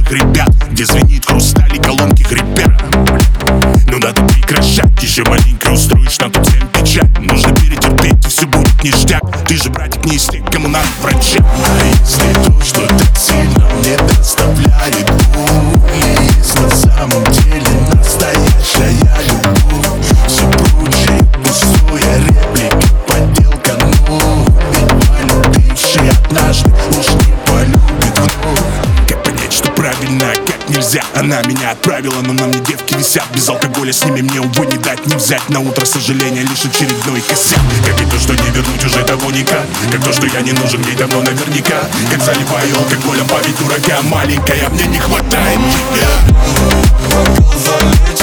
тонких ребят, где звенит хрусталь и колонки хрипят. Ну надо прекращать, еще маленько устроишь нам тут всем печаль. Нужно перетерпеть, и все будет ништяк. Ты же, братик, не из тех, кому надо врача. А если то, что так сильно мне доставляет боль, есть на самом деле настоящая любовь, все прочее пустое, реплика, подделка, но ведь полюбивший однажды уж не полюбит вновь. Как понять, что правильно, а как нельзя? Она меня отправила, но на мне девки висят. Без алкоголя с ними мне, увы, не дать, не взять. На утро сожаления, лишь очередной косяк. Как и то, что не вернуть уже того никак. Как то, что я не нужен ей давно наверняка. Как заливаю алкоголем, память дурака маленькая, мне не хватает тебя.